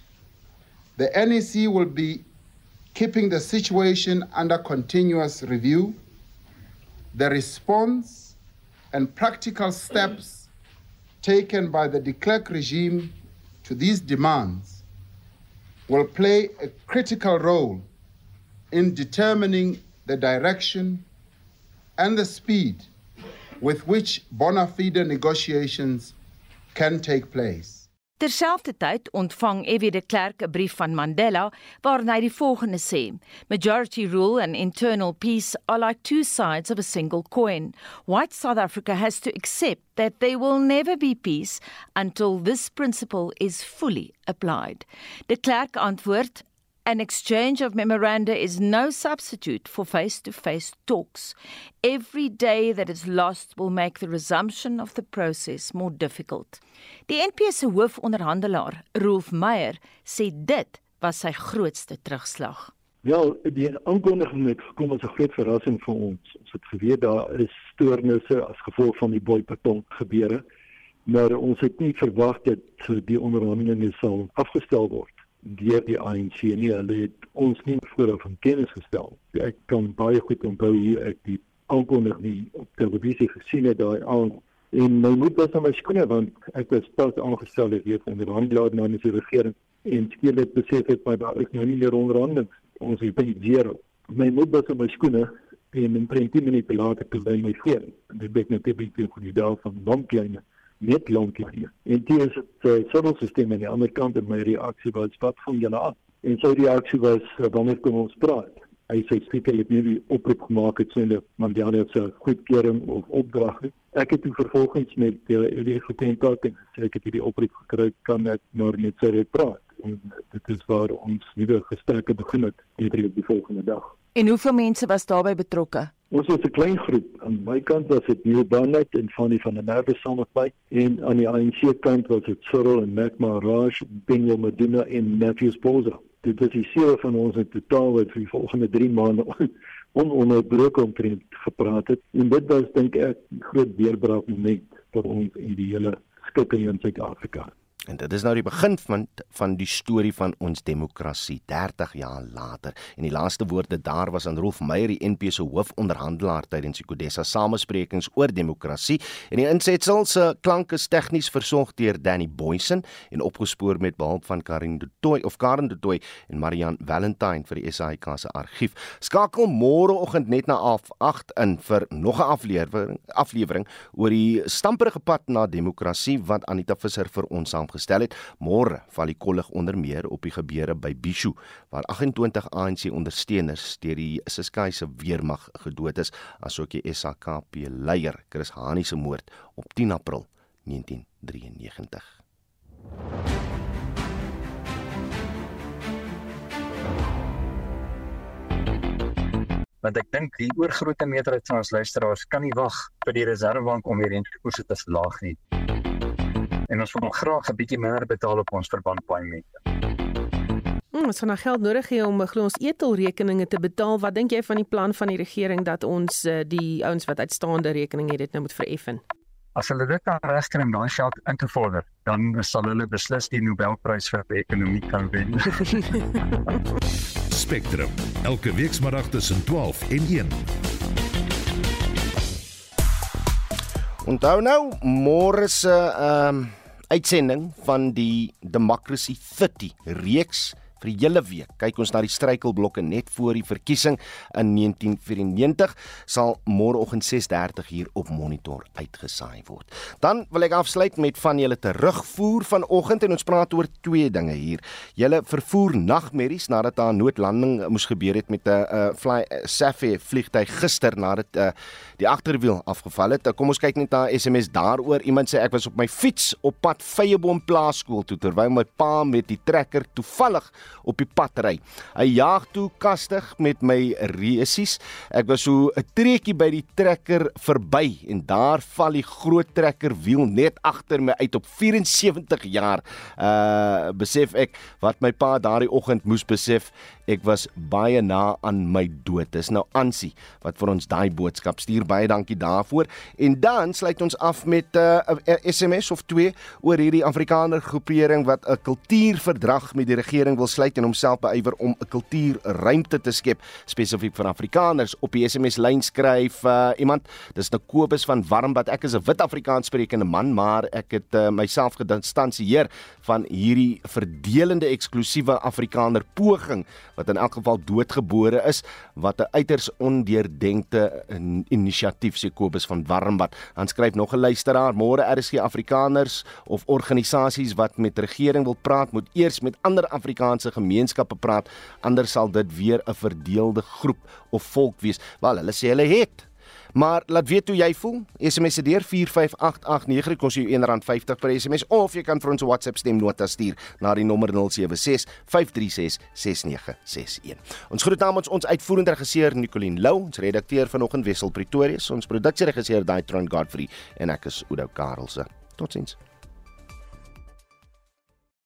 The N E C will be keeping the situation under continuous review. The response and practical steps taken by the de Klerk regime to these demands will play a critical role in determining the direction and the speed with which bona fide negotiations can take place. Terselfdertyd ontvang F W de Klerk 'n brief van Mandela waarin hy die volgende sê: Majority rule and internal peace are like two sides of a single coin. White South Africa has to accept that there will never be peace until this principle is fully applied. De Klerk antwoord: An exchange of memoranda is no substitute for face-to-face talks. Every day that is lost will make the resumption of the process more difficult. Die N P se hoofonderhandelaar, Rolf Meyer, sê dit was sy grootste terugslag. Wel, die aankondiging het gekom as 'n groot verrassing vir ons. Ons het geweet daar is stoornisse as gevolg van die Boipatong gebeure, maar ons het nie verwag dat die onderhandelinge sal afgestel word deur die A N C nie. Hulle het ons nie vooraf in kennis gestel. Ek kan baie goed onthou hoe ek die aankondiging op televisie gesien het daai aand. En my moed was aan my skoene, want ek was pas aangestel deur die onderhandelaar namens die regering. En skielik besef ek my daar is nou nie meer onderhandeling. Ons het baie. My moed was aan my skoene en omtrent tien minute later toe by my veen. En dit bek natuurlik vir die daal van Longkleine, net Longkleine. En toe is het uh, sorrelsysteem aan die ander kant en my reaksie was, wat van julle af? En sy reaksie was, uh, wanneer kom ons praat? Hy sê, Speaker, jy het nie die oproep gemaak het, sê, Mandela het sy goedkeuring of opdracht. Ek het toe vervolgens met die, die geteenkaart en gesê, ek het hierdie oproep gekry, kan ek maar net sy praat. En dit is waar ons nuwe gesprekke begin het, die, die volgende dag. En hoeveel mense was daarbey betrokke? Ons was 'n klein groep. Aan my kant was dit Neil Barnett en Fanny van der Merwe saam met my. En aan die A N C kant was dit Cyril en Mac Maharaj, Benjamin Medina en Matthew Sposa. Dit is die sewe van ons in totaal wat vir die volgende drie maande ononderbroke omtrent gepraat het. En dit was, dink ek, 'n groot deurbraak moment vir ons en die hele skikking in Suid-Afrika. En dit is nou die begin van, van die storie van ons demokrasie, dertig jaar later. En die laaste woorde daar was aan Rolf Meyer, die N P se hoofonderhandelaar tydens die Codesa samesprekings oor demokrasie. En die insetsel se klank is tegnies versorg deur Danny Boysen en opgespoor met behulp van Karin de Tooy of Karen de Tooy en Marian Valentine vir die S A I K se argief. Skakel môreoggend net na half agt in vir nog 'n aflewering, aflewering oor die stamperige pad na demokrasie wat Anita Visser vir ons saam gestel het. Môre val die kollig onder meer op die gebeure by Bishu, waar agt-en-twintig A N C ondersteuners deur die Ciskei se weermag gedood is, asook die S A K P-leier Chris Hani se moord op tien April negentien drieënnegentig. Want ek dink die oorgrootste meerderheid van ons luisteraars kan nie wag vir die Reservebank om weer rentekoerse te verlaag nie. En ons wil graag 'n bietjie minder betaal op ons verbandpaaiemente. Hmm, ons gaan nou geld nodig hê om glo ons etelrekeninge te betaal. Wat dink jy van die plan van die regering dat ons uh, die ouens wat uitstaande rekeninge het dit nou moet vereffen? As hulle dit kan regkry om daai geld in te vorder, dan sal hulle beslis die Nobelprys vir ekonomie kan wen. Spectrum, elke weekmiddag tussen twaalf en een. Onthou nou, môre se um, uitsending van die Democracy dertig reeks vir die hele week. Kyk ons na die struikelblokke net voor die verkiesing in negentien vyrennegentig sal môreoggend ses dertig hier op Monitor uitgesaai word. Dan wil ek afsluit met van julle terugvoer vanoggend en ons praat oor twee dinge hier. Julle vervoer nagmerries nadat daar 'n noodlanding moes gebeur het met 'n uh, Fly Safair vliegtuig gister nadat uh, die agterwiel afgeval het. Kom ons kyk net na 'n S M S daaroor. Iemand sê ek was op my fiets op pad Vyeboom Plaasskool toe terwyl my pa met die trekker toevallig op die pad ry. Hy jaag toe kastig met my resies. Ek was so 'n treetjie by die trekker verby en daar val die groot trekkerwiel net agter my uit op vyf en sewentig jaar. Uh besef ek wat my pa daardie oggend moes besef. Ek was baie na aan my dood. Dis nou Ansie wat vir ons daai boodskap stuur. Baie dankie daarvoor. En dan sluit ons af met 'n uh, S M S of twee oor hierdie Afrikaner groepering wat 'n kultuurverdrag met die regering wil sluit en homself beywer om 'n kultuurruimte te skep spesifiek vir Afrikaners. Op die S M S lyn skryf uh, iemand, dis nou Kobus van Warmbad. Ek is 'n wit Afrikaans sprekende man, maar ek het uh, myself gedistansieer van hierdie verdelende eksklusiewe Afrikaner poging wat in elk geval doodgebore is, wat 'n uiters ondeurdenkte inisiatief, sê Kobus van Warmbad. Han skryf nog 'n luisteraar, môre R S G Afrikaners of organisasies wat met regering wil praat, moet eers met ander Afrikaanse gemeenskappe praat, anders sal dit weer 'n verdeelde groep of volk wees. Wel, hulle sê hulle het. Maar laat weet hoe jy voel. S M S deur vier vyf agt agt nege kos jou een rand vyftig per S M S of jy kan vir ons 'n WhatsApp stemnota stuur na die nommer nul sewe ses vyf drie ses ses nege ses een. Ons groet namens ons uitvoerende regisseur Nicoline Lou, ons redakteur vanoggend Wessel Pretorius, ons produksieregisseur Daitron Godfrey en ek is Oudo Karelse. Totsiens.